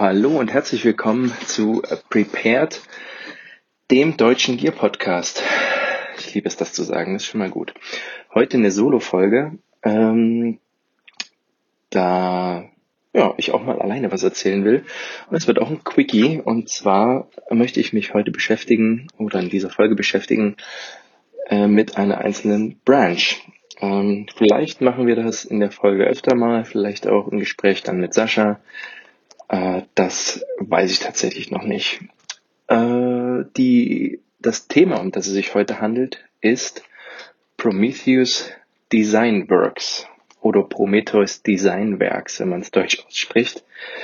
Hallo und herzlich willkommen zu Prepared, dem deutschen Gear Podcast. Ich liebe es, das zu sagen, das ist schon mal gut. Heute eine Solo-Folge, da ich auch mal alleine was erzählen will. Und es wird auch ein Quickie, und zwar möchte ich mich heute beschäftigen oder in dieser Folge beschäftigen mit einer einzelnen Branch. Vielleicht machen wir das in der Folge öfter mal, vielleicht auch im Gespräch dann mit Sascha. Das weiß ich tatsächlich noch nicht. Das Thema, um das es sich heute handelt, ist Prometheus Design Works oder Prometheus Design Werks, wenn man es deutsch ausspricht.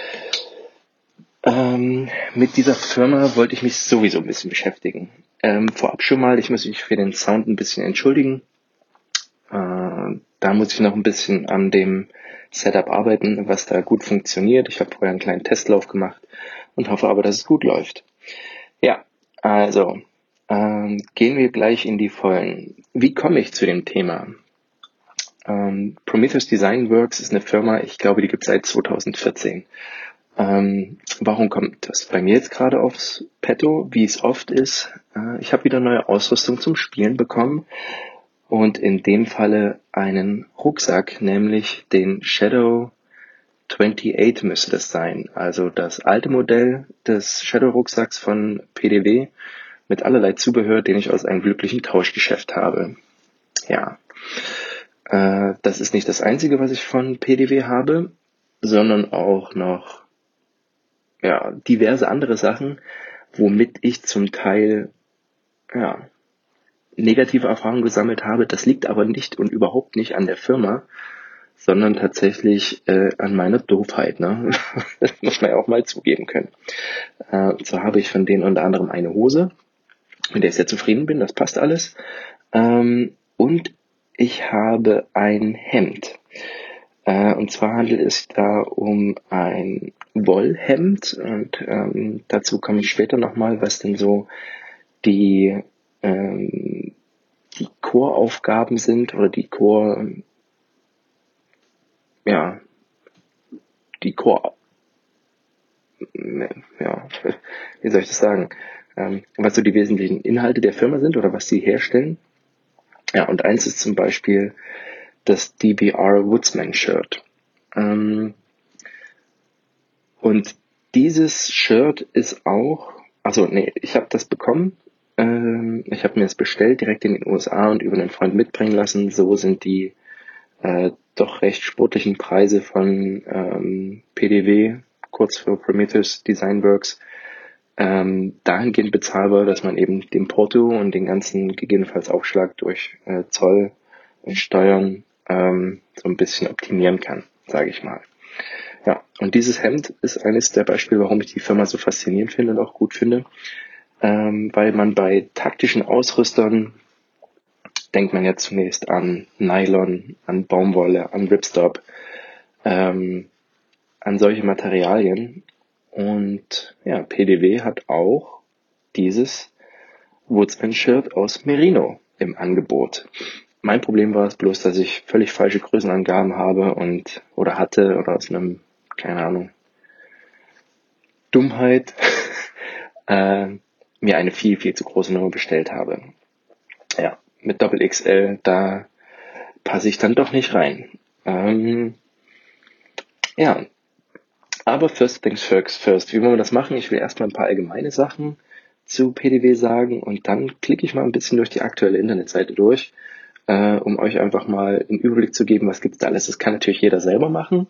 Mit dieser Firma wollte ich mich sowieso ein bisschen beschäftigen. Vorab schon mal, ich muss mich für den Sound ein bisschen entschuldigen. Da muss ich noch ein bisschen an dem Setup arbeiten, was da gut funktioniert. Ich habe vorher einen kleinen Testlauf gemacht und hoffe aber, dass es gut läuft. Ja, also gehen wir gleich in die Vollen. Wie komme ich zu dem Thema? Prometheus Design Works ist eine Firma, ich glaube, die gibt es seit 2014. Warum kommt das bei mir jetzt gerade aufs Petto? Wie es oft ist, ich habe wieder neue Ausrüstung zum Spielen bekommen. Und in dem Falle einen Rucksack, nämlich den Shadow 28 müsste das sein. Also das alte Modell des Shadow-Rucksacks von PDW mit allerlei Zubehör, den ich aus einem glücklichen Tauschgeschäft habe. Ja, das ist nicht das Einzige, was ich von PDW habe, sondern auch noch diverse andere Sachen, womit ich zum Teil negative Erfahrungen gesammelt habe. Das liegt aber nicht und überhaupt nicht an der Firma, sondern tatsächlich an meiner Doofheit. Ne? Das muss man ja auch mal zugeben können. So habe ich von denen unter anderem eine Hose, mit der ich sehr zufrieden bin, das passt alles. Und ich habe ein Hemd. Und zwar handelt es da um ein Wollhemd. Und dazu komme ich später nochmal, was denn so die Core-Aufgaben sind oder wie soll ich das sagen, was so die wesentlichen Inhalte der Firma sind oder was sie herstellen. Ja, und eins ist zum Beispiel das DBR Woodsman Shirt. Und dieses Shirt ist auch, ich habe das bekommen. Ich habe mir es bestellt direkt in den USA und über einen Freund mitbringen lassen. So sind die doch recht sportlichen Preise von PDW, kurz für Prometheus Design Works, dahingehend bezahlbar, dass man eben den Porto und den ganzen gegebenenfalls Aufschlag durch Zoll und Steuern so ein bisschen optimieren kann, sage ich mal. Ja, und dieses Hemd ist eines der Beispiele, warum ich die Firma so faszinierend finde und auch gut finde, weil man bei taktischen Ausrüstern denkt man ja zunächst an Nylon, an Baumwolle, an Ripstop, an solche Materialien. Und ja, PDW hat auch dieses Woodsman-Shirt aus Merino im Angebot. Mein Problem war es bloß, dass ich völlig falsche Größenangaben habe oder hatte oder aus einem, keine Ahnung, Dummheit mir eine viel, viel zu große Nummer bestellt habe. Ja, mit Doppel XL, da passe ich dann doch nicht rein. Aber first things first. Wie wollen wir das machen? Ich will erstmal ein paar allgemeine Sachen zu PDW sagen und dann klicke ich mal ein bisschen durch die aktuelle Internetseite durch, um euch einfach mal einen Überblick zu geben, was gibt's da alles. Das kann natürlich jeder selber machen,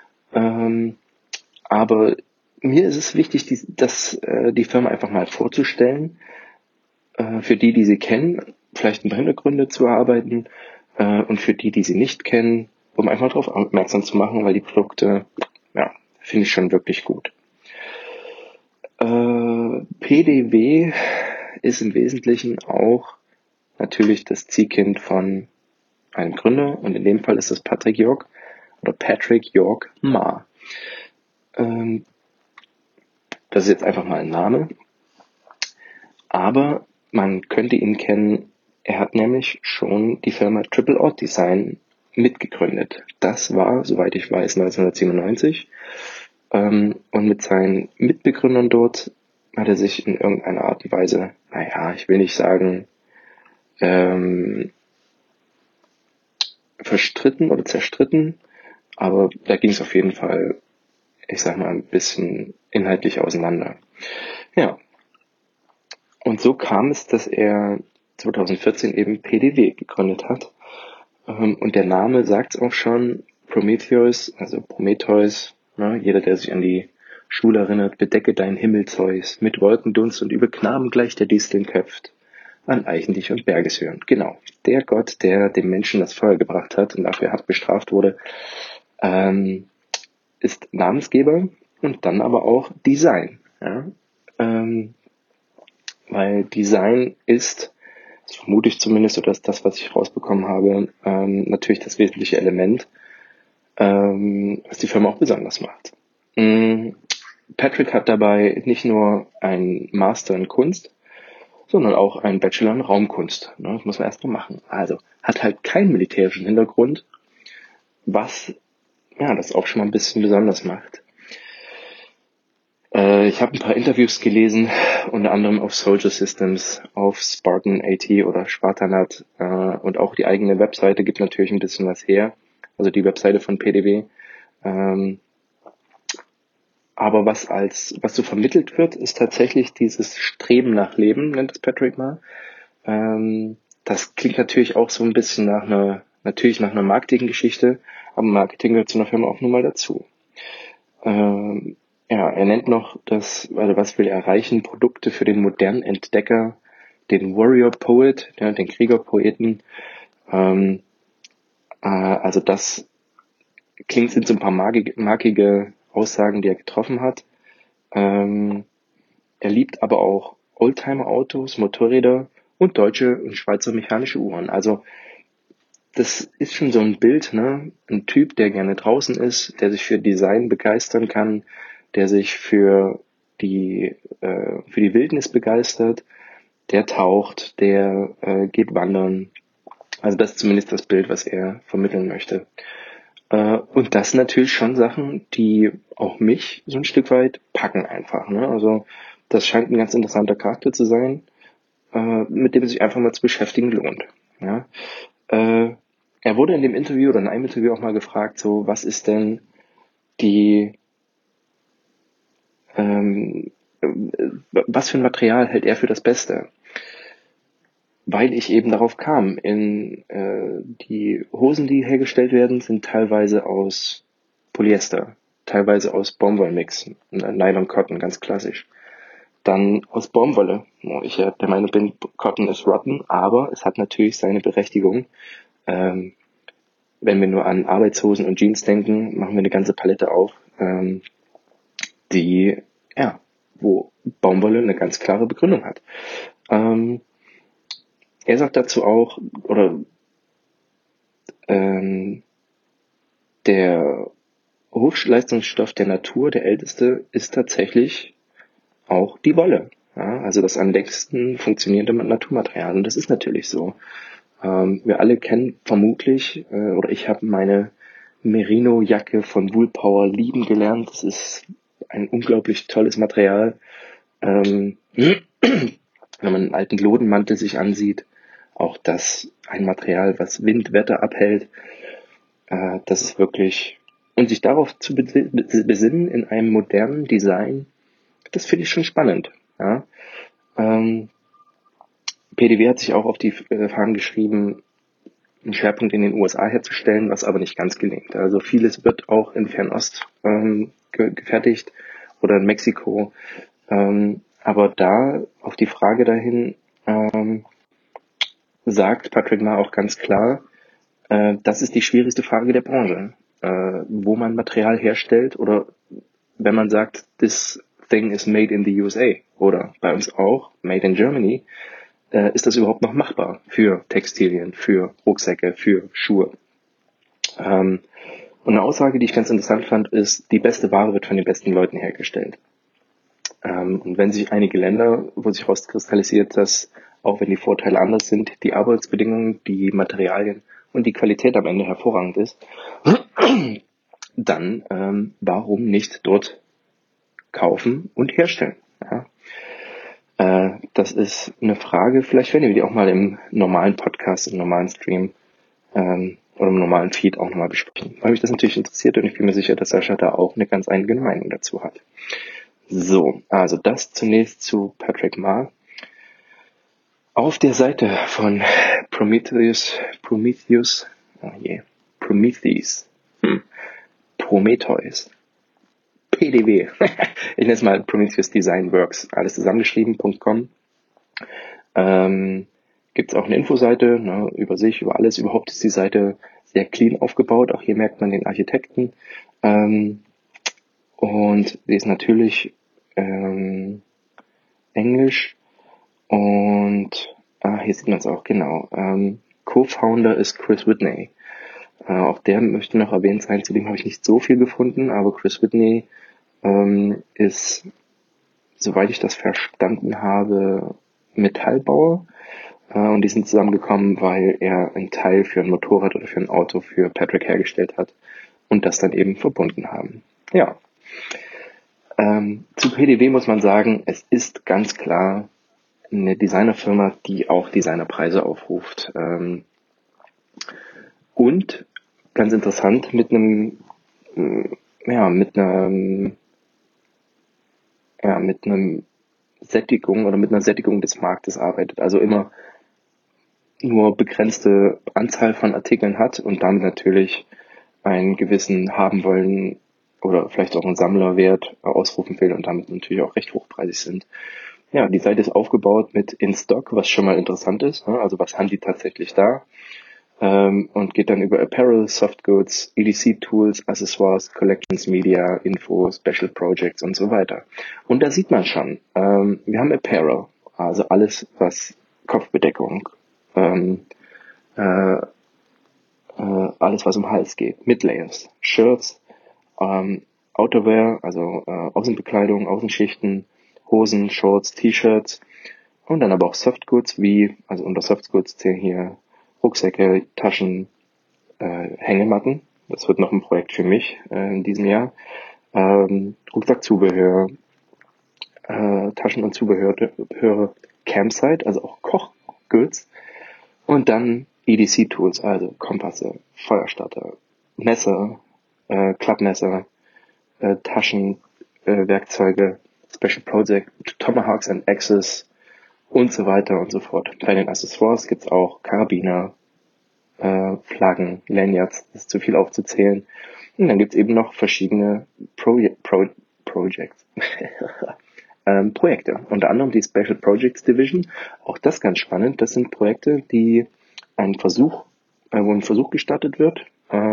aber mir ist es wichtig, die Firma einfach mal vorzustellen, für die sie kennen, vielleicht ein paar Hintergründe zu erarbeiten und für die sie nicht kennen, um einfach darauf aufmerksam zu machen, weil die Produkte, finde ich schon wirklich gut. PDW ist im Wesentlichen auch natürlich das Ziehkind von einem Gründer und in dem Fall ist das Patrick York Ma. Das ist jetzt einfach mal ein Name, aber man könnte ihn kennen, er hat nämlich schon die Firma Triple Odd Design mitgegründet. Das war, soweit ich weiß, 1997. Und mit seinen Mitbegründern dort hat er sich in irgendeiner Art und Weise, naja, ich will nicht sagen, ähm, verstritten oder zerstritten, aber da ging es auf jeden Fall, ich sag mal, ein bisschen inhaltlich auseinander. Ja, und so kam es, dass er 2014 eben PDW gegründet hat. Und der Name sagt es auch schon, Prometheus, also Prometheus, ne, jeder, der sich an die Schule erinnert, bedecke dein Himmel, Zeus, mit Wolkendunst und über Knaben gleich der Disteln köpft, an Eichen dich und Berges hören. Genau, der Gott, der dem Menschen das Feuer gebracht hat und dafür hart bestraft wurde, ähm, ist Namensgeber und dann aber auch Design. Ja? Ähm, Weil Design ist, das vermute ich zumindest, oder ist das, was ich rausbekommen habe, natürlich das wesentliche Element, was die Firma auch besonders macht. Patrick hat dabei nicht nur einen Master in Kunst, sondern auch einen Bachelor in Raumkunst. Ne, das muss man erstmal machen. Also hat halt keinen militärischen Hintergrund, was ja das auch schon mal ein bisschen besonders macht. Ich habe ein paar Interviews gelesen, unter anderem auf Soldier Systems, auf Spartan AT oder Spartanat, und auch die eigene Webseite gibt natürlich ein bisschen was her, also die Webseite von PDW. Aber was so vermittelt wird, ist tatsächlich dieses Streben nach Leben, nennt es Patrick mal. Das klingt natürlich auch so ein bisschen natürlich nach einer Marketinggeschichte, aber Marketing gehört zu einer Firma auch nun mal dazu. Ja, er nennt noch also was will er erreichen? Produkte für den modernen Entdecker, den Warrior Poet, ja, den Kriegerpoeten. Also das sind so ein paar markige Aussagen, die er getroffen hat. Er liebt aber auch Oldtimer-Autos, Motorräder und deutsche und Schweizer mechanische Uhren. Also das ist schon so ein Bild, ne? Ein Typ, der gerne draußen ist, der sich für Design begeistern kann, der sich für die Wildnis begeistert, der taucht, der geht wandern. Also das ist zumindest das Bild, was er vermitteln möchte. Und das sind natürlich schon Sachen, die auch mich so ein Stück weit packen einfach. Ne? Also das scheint ein ganz interessanter Charakter zu sein, mit dem sich einfach mal zu beschäftigen lohnt. Ja? Er wurde in dem Interview oder in einem Interview auch mal gefragt, so was ist denn ähm, was für ein Material hält er für das Beste? Weil ich eben darauf kam, die Hosen, die hergestellt werden, sind teilweise aus Polyester, teilweise aus Baumwollmix, Nylon Cotton, ganz klassisch. Dann aus Baumwolle, wo ich ja der Meinung bin, Cotton ist rotten, aber es hat natürlich seine Berechtigung. Ähm, Wenn wir nur an Arbeitshosen und Jeans denken, machen wir eine ganze Palette auf, die, ja, wo Baumwolle eine ganz klare Begründung hat. Er sagt dazu auch, oder ähm, der Hochleistungsstoff der Natur, der älteste, ist tatsächlich auch die Wolle. Ja, also das am längsten funktionierende Naturmaterial. Und das ist natürlich so. Wir alle kennen vermutlich, oder ich habe meine Merino-Jacke von Woolpower lieben gelernt. Das ist ein unglaublich tolles Material. Wenn man einen alten Lodenmantel sich ansieht, auch das ein Material, was Wind, Wetter abhält. Das ist wirklich, und sich darauf zu besinnen in einem modernen Design, das finde ich schon spannend. Ja? PDW hat sich auch auf die Fahnen geschrieben, einen Schwerpunkt in den USA herzustellen, was aber nicht ganz gelingt. Also vieles wird auch in Fernost gefertigt oder in Mexiko. Aber da auf die Frage dahin sagt Patrick Ma auch ganz klar, das ist die schwierigste Frage der Branche, wo man Material herstellt oder wenn man sagt, this thing is made in the USA oder bei uns auch made in Germany, ist das überhaupt noch machbar für Textilien, für Rucksäcke, für Schuhe? Und eine Aussage, die ich ganz interessant fand, ist, die beste Ware wird von den besten Leuten hergestellt. Und wenn sich einige Länder, wo sich rauskristallisiert, dass auch wenn die Vorteile anders sind, die Arbeitsbedingungen, die Materialien und die Qualität am Ende hervorragend ist, dann warum nicht dort kaufen und herstellen? Ja? Das ist eine Frage, vielleicht werden wir die auch mal im normalen Podcast, im normalen Stream oder im normalen Feed auch nochmal besprechen, weil mich das natürlich interessiert und ich bin mir sicher, dass Sascha da auch eine ganz eigene Meinung dazu hat. So, also das zunächst zu Patrick Ma. Auf der Seite von Prometheus, Prometheus, PDW, ich nenne es mal Prometheus Design Works, alles zusammengeschrieben.com. Gibt es auch eine Infoseite, ne, über sich, über alles. Überhaupt ist die Seite sehr clean aufgebaut. Auch hier merkt man den Architekten. Und sie ist natürlich Englisch. Und hier sieht man es auch, genau. Co-Founder ist Chris Whitney. Auch der möchte noch erwähnt sein. Zudem habe ich nicht so viel gefunden, aber Chris Whitney ist, soweit ich das verstanden habe, Metallbauer. Und die sind zusammengekommen, weil er ein Teil für ein Motorrad oder für ein Auto für Patrick hergestellt hat und das dann eben verbunden haben. Ja. Zu PDW muss man sagen, es ist ganz klar eine Designerfirma, die auch Designerpreise aufruft. Und ganz interessant, mit einer Sättigung oder mit einer Sättigung des Marktes arbeitet. Also immer nur begrenzte Anzahl von Artikeln hat und damit natürlich einen gewissen haben wollen oder vielleicht auch einen Sammlerwert ausrufen will und damit natürlich auch recht hochpreisig sind. Ja, die Seite ist aufgebaut mit In-Stock, was schon mal interessant ist. Also was haben die tatsächlich da? Und geht dann über Apparel, Softgoods, EDC-Tools, Accessoires, Collections, Media, Info, Special Projects und so weiter. Und da sieht man schon, wir haben Apparel, also alles, was Kopfbedeckung, alles, was um Hals geht, Midlayers, Shirts, Outerwear, also Außenbekleidung, Außenschichten, Hosen, Shorts, T-Shirts und dann aber auch Softgoods also unter Softgoods zählen hier Rucksäcke, Taschen, Hängematten. Das wird noch ein Projekt für mich in diesem Jahr. Rucksackzubehör, Taschen und Zubehör, Campsite, also auch Kochgoods. Und dann EDC-Tools, also Kompasse, Feuerstarter, Messer, Klappmesser, Taschen, Werkzeuge, Special Project, Tomahawks and Axes und so weiter und so fort. Bei den Accessoires gibt's auch Karabiner, Flaggen, Lanyards, das ist zu viel aufzuzählen. Und dann gibt's eben noch verschiedene Projects. Projekte. Unter anderem die Special Projects Division. Auch das ganz spannend. Das sind Projekte, die wo ein Versuch gestartet wird.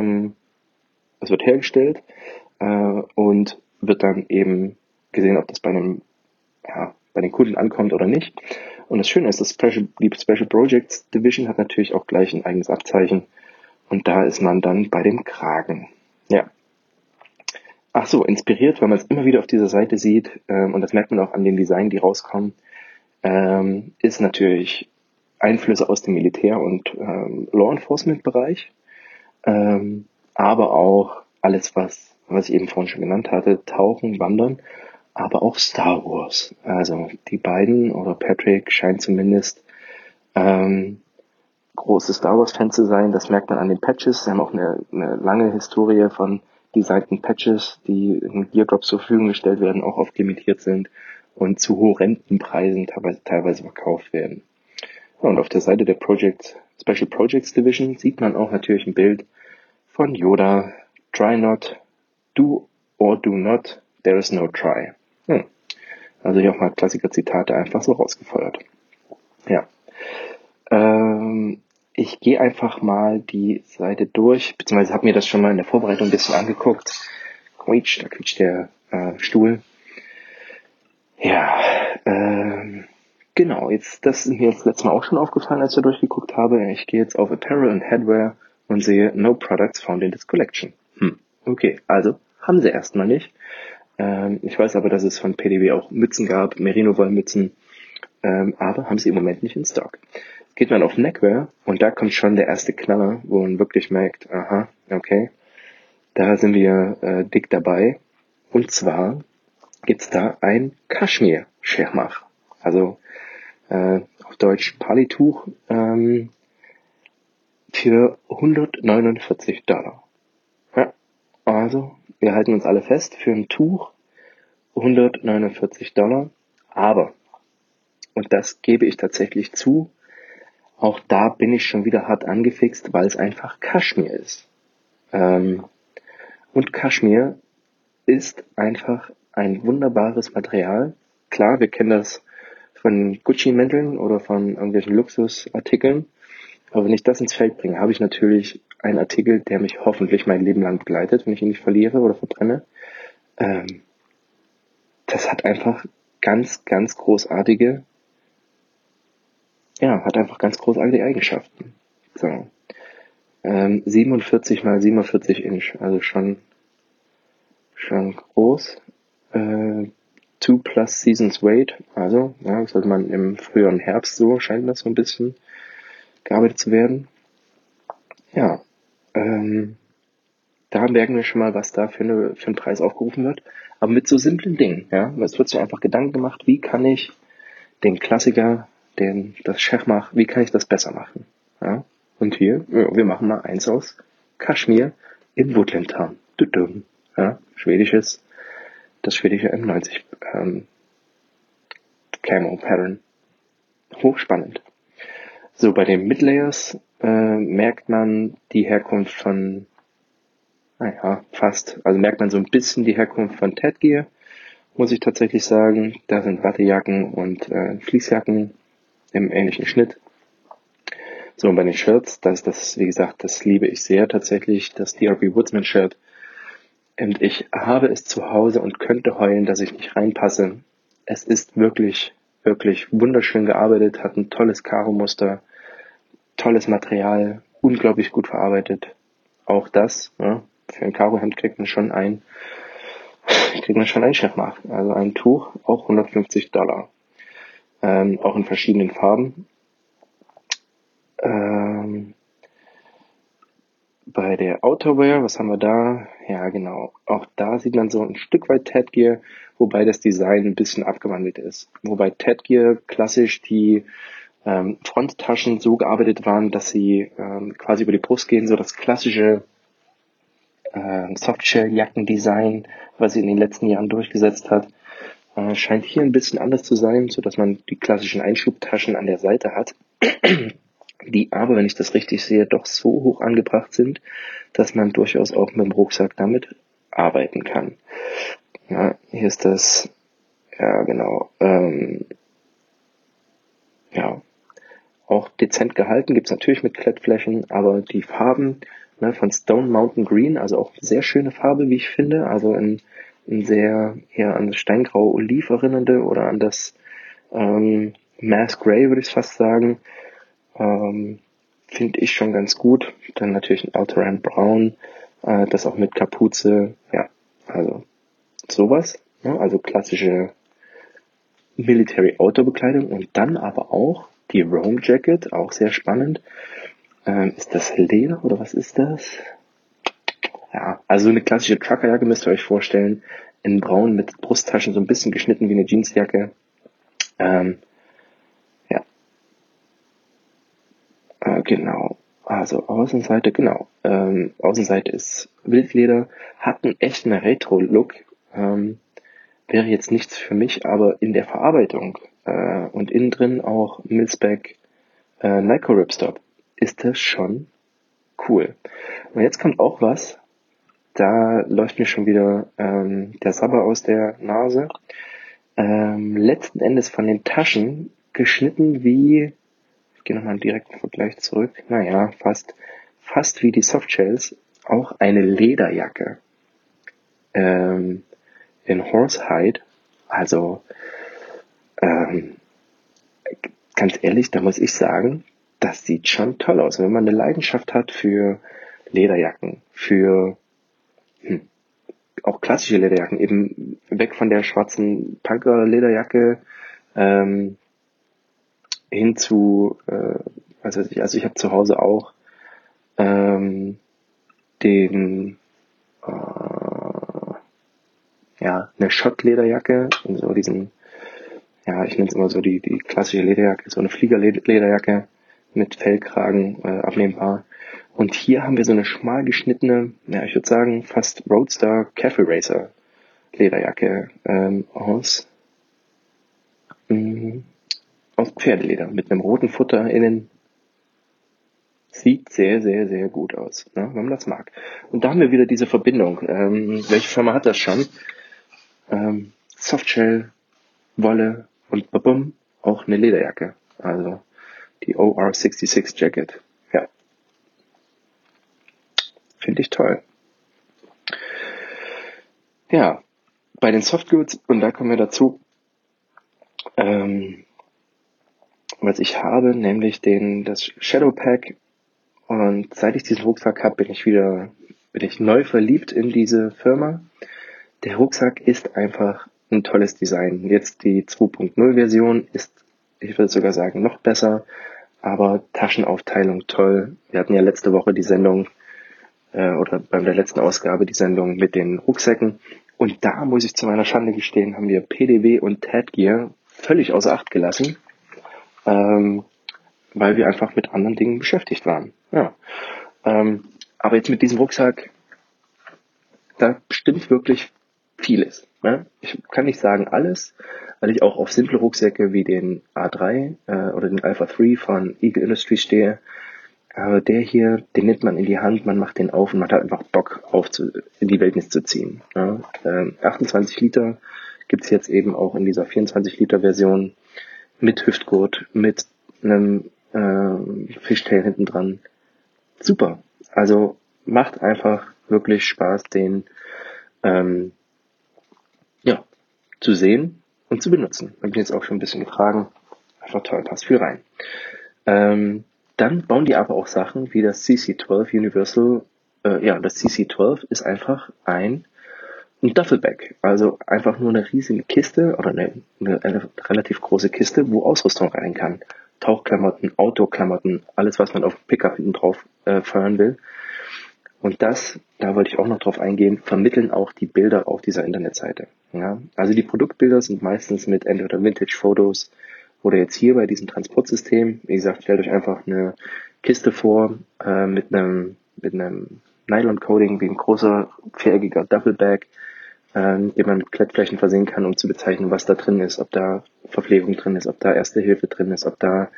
Es wird hergestellt und wird dann eben gesehen, ob das bei den Kunden ankommt oder nicht. Und das Schöne ist, die Special Projects Division hat natürlich auch gleich ein eigenes Abzeichen. Und da ist man dann bei dem Kragen. Ja. Ach so, inspiriert, weil man es immer wieder auf dieser Seite sieht, und das merkt man auch an den Designen, die rauskommen, ist natürlich Einflüsse aus dem Militär- und Law Enforcement-Bereich, aber auch alles, was ich eben vorhin schon genannt hatte, Tauchen, Wandern, aber auch Star Wars. Also die beiden, oder Patrick scheint zumindest große Star Wars-Fans zu sein. Das merkt man an den Patches. Sie haben auch eine lange Historie von designten Patches, die in Geardrops zur Verfügung gestellt werden, auch oft limitiert sind und zu horrenden Preisen teilweise verkauft werden. Ja, und auf der Seite der Special Projects Division sieht man auch natürlich ein Bild von Yoda. Try not, do or do not, there is no try. Also hier auch mal Klassiker-Zitate einfach so rausgefeuert. Ja. Ich gehe einfach mal die Seite durch, beziehungsweise habe mir das schon mal in der Vorbereitung ein bisschen angeguckt. Da quietscht der Stuhl. Ja, genau, das ist mir jetzt letztes Mal auch schon aufgefallen, als ich da durchgeguckt habe. Ich gehe jetzt auf Apparel and Headwear und sehe No Products Found in this Collection. Okay, also haben sie erstmal nicht. Ich weiß aber, dass es von PDW auch Mützen gab, Merino-Wollmützen, aber haben sie im Moment nicht in Stock. Geht man auf Neckwear und da kommt schon der erste Knaller, wo man wirklich merkt, aha, okay, da sind wir dick dabei. Und zwar gibt's da ein Kaschmir-Schermach. Also auf Deutsch Palituch für $149. Ja, also wir halten uns alle fest, für ein Tuch $149. Aber, und das gebe ich tatsächlich zu, auch da bin ich schon wieder hart angefixt, weil es einfach Kaschmir ist. Und Kaschmir ist einfach ein wunderbares Material. Klar, wir kennen das von Gucci-Mänteln oder von irgendwelchen Luxusartikeln. Aber wenn ich das ins Feld bringe, habe ich natürlich einen Artikel, der mich hoffentlich mein Leben lang begleitet, wenn ich ihn nicht verliere oder verbrenne. Das hat einfach ganz, ganz großartige, hat einfach ganz großartige Eigenschaften. So. 47 mal 47 Inch, also schon groß. 2 plus Seasons Weight, also, ja, sollte man im früheren Herbst so, scheint das so ein bisschen gearbeitet zu werden. Ja, da merken wir schon mal, was da für einen Preis aufgerufen wird. Aber mit so simplen Dingen, ja. Es wird sich einfach Gedanken gemacht, wie kann ich den Klassiker, das Schachmach, wie kann ich das besser machen? Ja. Und hier, wir machen mal eins aus Kaschmir in Woodland Town. Ja, das schwedische M90 Camo Pattern. Hochspannend. So, bei den Midlayers merkt man die Herkunft von, fast, also merkt man so ein bisschen die Herkunft von Ted Gear, muss ich tatsächlich sagen. Da sind Wattejacken und Fließjacken im ähnlichen Schnitt. So, und bei den Shirts, wie gesagt, das liebe ich sehr tatsächlich, das DRB Woodsman Shirt. Und ich habe es zu Hause und könnte heulen, dass ich nicht reinpasse. Es ist wirklich, wirklich wunderschön gearbeitet, hat ein tolles Karo-Muster, tolles Material, unglaublich gut verarbeitet. Auch das, ja, für ein Karohemd kriegt man schon ein Chefmach, also ein Tuch, auch $150. Auch in verschiedenen Farben. Bei der Outerwear, was haben wir da? Ja, genau. Auch da sieht man so ein Stück weit Ted Gear, wobei das Design ein bisschen abgewandelt ist. Wobei Ted Gear klassisch die Fronttaschen so gearbeitet waren, dass sie quasi über die Brust gehen, so das klassische Softshell-Jackendesign, was sie in den letzten Jahren durchgesetzt hat, scheint hier ein bisschen anders zu sein, so dass man die klassischen Einschubtaschen an der Seite hat, die aber, wenn ich das richtig sehe, doch so hoch angebracht sind, dass man durchaus auch mit dem Rucksack damit arbeiten kann. Ja, hier ist das, ja genau, auch dezent gehalten, gibt's natürlich mit Klettflächen, aber die Farben von Stone Mountain Green, also auch sehr schöne Farbe, wie ich finde, also in sehr eher an das Steingrau Oliv erinnernde oder an das Mass Grey, würde ich fast sagen, finde ich schon ganz gut. Dann natürlich ein Alterand Brown, das auch mit Kapuze, ja, also sowas, also klassische Military Outdoor Bekleidung und dann aber auch die Roam Jacket, auch sehr spannend. Ist das Leder oder was ist das? Ja, also eine klassische Truckerjacke müsst ihr euch vorstellen. In braun mit Brusttaschen, so ein bisschen geschnitten wie eine Jeansjacke. Genau. Also Außenseite, genau. Außenseite ist Wildleder, hat einen echten Retro-Look. Wäre jetzt nichts für mich, aber in der Verarbeitung und innen drin auch Milspec Nico Ripstop ist das schon cool. Und jetzt kommt auch was, da läuft mir schon wieder der Sabber aus der Nase. Letzten Endes von den Taschen geschnitten wie, ich gehe nochmal einen direkten Vergleich zurück, naja, fast wie die Softshells, auch eine Lederjacke in Horsehide, also ganz ehrlich, da muss ich sagen, das sieht schon toll aus. Wenn man eine Leidenschaft hat für Lederjacken, für auch klassische Lederjacken, eben weg von der schwarzen Punker-Lederjacke hin zu, also ich habe zu Hause auch den ja, eine Schottlederjacke, in so diesen, ja, ich nenne es immer so die klassische Lederjacke, so eine Fliegerlederjacke mit Fellkragen, abnehmbar. Und hier haben wir so eine schmal geschnittene, ja, ich würde sagen, fast Roadster Cafe Racer Lederjacke mh, aus Pferdeleder mit einem roten Futter innen. Sieht sehr, sehr, sehr gut aus, ne, wenn man das mag. Und da haben wir wieder diese Verbindung. Welche Firma hat das schon? Softshell, Wolle und babum, auch eine Lederjacke. Also die OR66 Jacket. Ja, finde ich toll. Ja, bei den Softgoods, und da kommen wir dazu, was ich habe, nämlich das Shadow Pack. Und seit ich diesen Rucksack habe, bin ich neu verliebt in diese Firma. Der Rucksack ist einfach ein tolles Design. Jetzt die 2.0 Version ist, ich würde sogar sagen, noch besser, aber Taschenaufteilung toll. Wir hatten ja letzte Woche die Sendung, oder bei der letzten Ausgabe die Sendung mit den Rucksäcken. Und da muss ich zu meiner Schande gestehen, haben wir PDW und Tadgear völlig außer Acht gelassen, weil wir einfach mit anderen Dingen beschäftigt waren. Ja. Aber jetzt mit diesem Rucksack, da stimmt wirklich vieles. Ne? Ich kann nicht sagen alles, weil ich auch auf simple Rucksäcke wie den A3 oder den Alpha 3 von Eagle Industries stehe. Aber der hier, den nimmt man in die Hand, man macht den auf und man hat einfach Bock in die Wildnis zu ziehen. Ja? 28 Liter gibt's jetzt eben auch in dieser 24 Liter Version mit Hüftgurt, mit einem Fishtail hinten dran. Super. Also macht einfach wirklich Spaß, den ja, zu sehen und zu benutzen. Ich bin jetzt auch schon ein bisschen gefragt. Einfach toll, passt viel rein. Dann bauen die aber auch Sachen wie das CC12 Universal. Das CC12 ist einfach ein Duffelbag. Also einfach nur eine riesige Kiste oder eine relativ große Kiste, wo Ausrüstung rein kann. Tauchklamotten, Outdoor-Klamotten, alles, was man auf dem Pickup hinten drauf feuern will. Und da wollte ich auch noch drauf eingehen, vermitteln auch die Bilder auf dieser Internetseite. Ja, also die Produktbilder sind meistens mit entweder Vintage-Fotos oder jetzt hier bei diesem Transportsystem. Wie gesagt, stellt euch einfach eine Kiste vor mit einem Nylon-Coating wie ein großer viereckiger Duffelbag, den man mit Klettflächen versehen kann, um zu bezeichnen, was da drin ist, ob da Verpflegung drin ist, ob da Erste Hilfe drin ist, ob da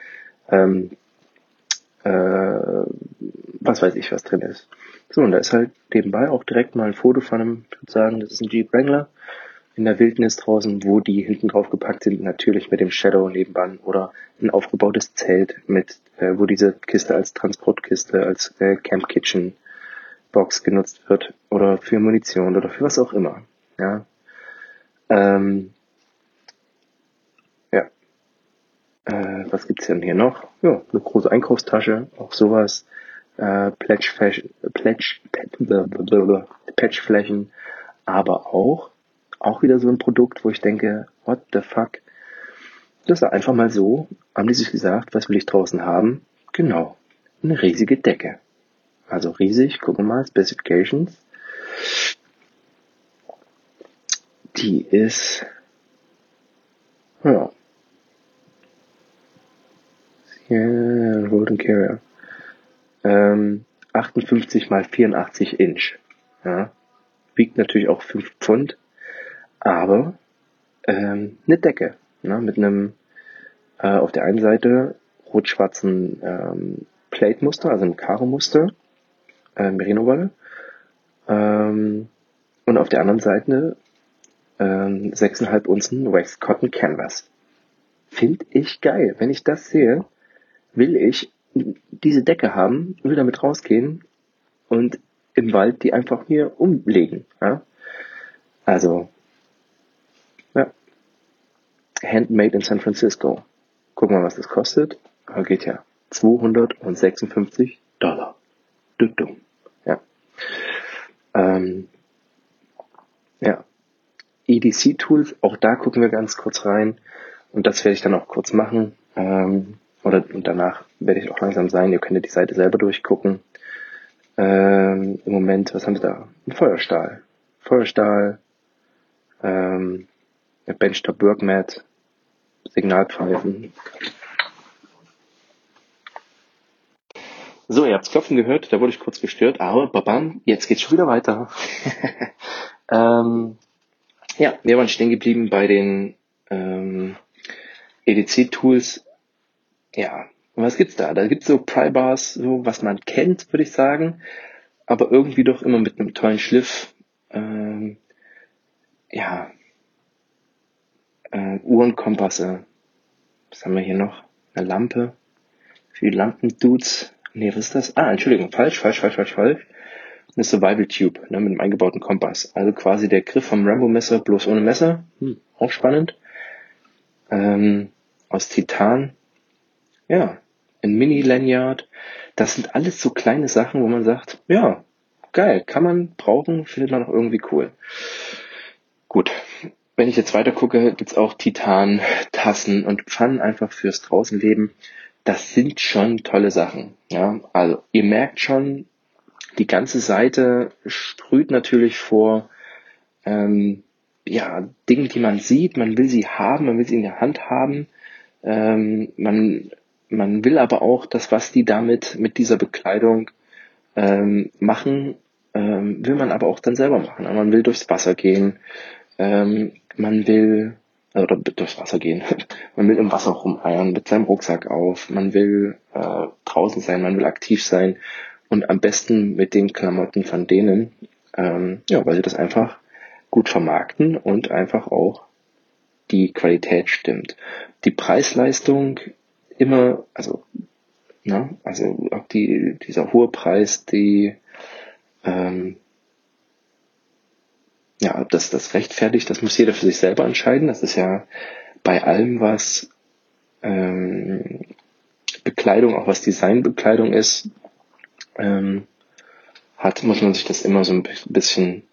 was weiß ich, was drin ist. So, und da ist halt nebenbei auch direkt mal ein Foto von einem, ich würde sagen, das ist ein Jeep Wrangler in der Wildnis draußen, wo die hinten drauf gepackt sind, natürlich mit dem Shadow nebenan oder ein aufgebautes Zelt wo diese Kiste als Transportkiste, als Camp Kitchen Box genutzt wird oder für Munition oder für was auch immer. Ja, ja. Was gibt's denn hier noch? Ja, eine große Einkaufstasche, auch sowas. Patchflächen, aber auch wieder so ein Produkt, wo ich denke, what the fuck? Das war einfach mal so, haben die sich gesagt, was will ich draußen haben? Genau, eine riesige Decke. Also riesig, gucken wir mal, Specifications. Die ist, ja, Golden Carrier. 58 mal 84 Inch. Ja, wiegt natürlich auch 5 Pfund, aber eine Decke, ne, mit einem auf der einen Seite rot-schwarzen Plate-Muster, also einem Karo-Muster, Merino-Wolle, und auf der anderen Seite 6,5 Unzen Waxed Cotton Canvas. Finde ich geil. Wenn ich das sehe, will ich diese Decke haben, will damit rausgehen und im Wald die einfach mir umlegen. Ja? Also, ja, handmade in San Francisco. Gucken wir mal, was das kostet. Aber geht ja. $256. Dumm. Ja. Ja. EDC-Tools, auch da gucken wir ganz kurz rein. Und das werde ich dann auch kurz machen. Und danach werde ich auch langsam sein. Ihr könnt ja die Seite selber durchgucken. Im Moment, was haben wir da? Ein Feuerstahl. Benchtop Workmat, Signalpfeifen. So, ihr habt's Klopfen gehört, da wurde ich kurz gestört, aber babam, jetzt geht's schon wieder weiter. Ja, wir waren stehen geblieben bei den EDC-Tools. Ja, und was gibt's da? Da gibt's so Prybars, so was man kennt, würde ich sagen, aber irgendwie doch immer mit einem tollen Schliff. Ja, Uhrenkompasse. Was haben wir hier noch? Eine Lampe. Für die Lampendudes. Nee, was ist das? Entschuldigung, falsch. Eine Survival Tube, ne, mit einem eingebauten Kompass. Also quasi der Griff vom Rambo-Messer, bloß ohne Messer. Auch spannend. Aus Titan. Ja, ein Mini-Lanyard. Das sind alles so kleine Sachen, wo man sagt, ja, geil, kann man brauchen, findet man auch irgendwie cool. Gut, wenn ich jetzt weiter gucke, gibt's auch Titan, Tassen und Pfannen einfach fürs Draußenleben. Das sind schon tolle Sachen. Ja, also ihr merkt schon, die ganze Seite sprüht natürlich vor Dingen, die man sieht. Man will sie haben, man will sie in der Hand haben. Man will aber auch das, was die damit mit dieser Bekleidung machen, will man aber auch dann selber machen. Man will durchs Wasser gehen. Man will oder durchs Wasser gehen. Man will im Wasser rumeiern mit seinem Rucksack auf. Man will draußen sein, man will aktiv sein und am besten mit den Klamotten von denen, weil sie das einfach gut vermarkten und einfach auch die Qualität stimmt. Die Preis-Leistung immer, also auch dieser hohe Preis, ob das rechtfertigt, das muss jeder für sich selber entscheiden. Das ist ja bei allem, was Bekleidung, auch was Designbekleidung ist, muss man sich das immer so ein bisschen,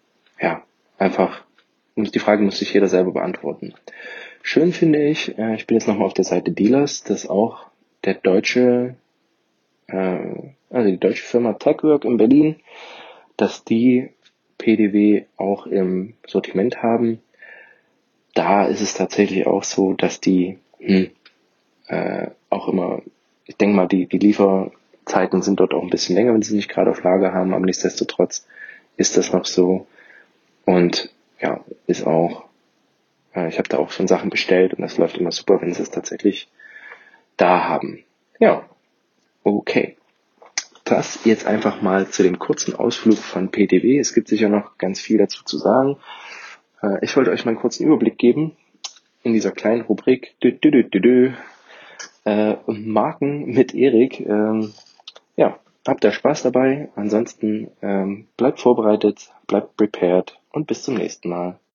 die Frage muss sich jeder selber beantworten. Schön finde ich bin jetzt nochmal auf der Seite Dealers, dass auch die deutsche Firma Techwork in Berlin, dass die PDW auch im Sortiment haben. Da ist es tatsächlich auch so, dass die auch immer, ich denke mal, die Lieferzeiten sind dort auch ein bisschen länger, wenn sie nicht gerade auf Lager haben, aber nichtsdestotrotz ist das noch so. Und ja, ist auch, ich habe da auch schon Sachen bestellt und das läuft immer super, wenn sie es tatsächlich da haben. Ja, okay. Das jetzt einfach mal zu dem kurzen Ausflug von PDW. Es gibt sicher noch ganz viel dazu zu sagen. Ich wollte euch mal einen kurzen Überblick geben in dieser kleinen Rubrik Marken mit Erik. Habt ihr Spaß dabei. Ansonsten bleibt vorbereitet, bleibt prepared und bis zum nächsten Mal.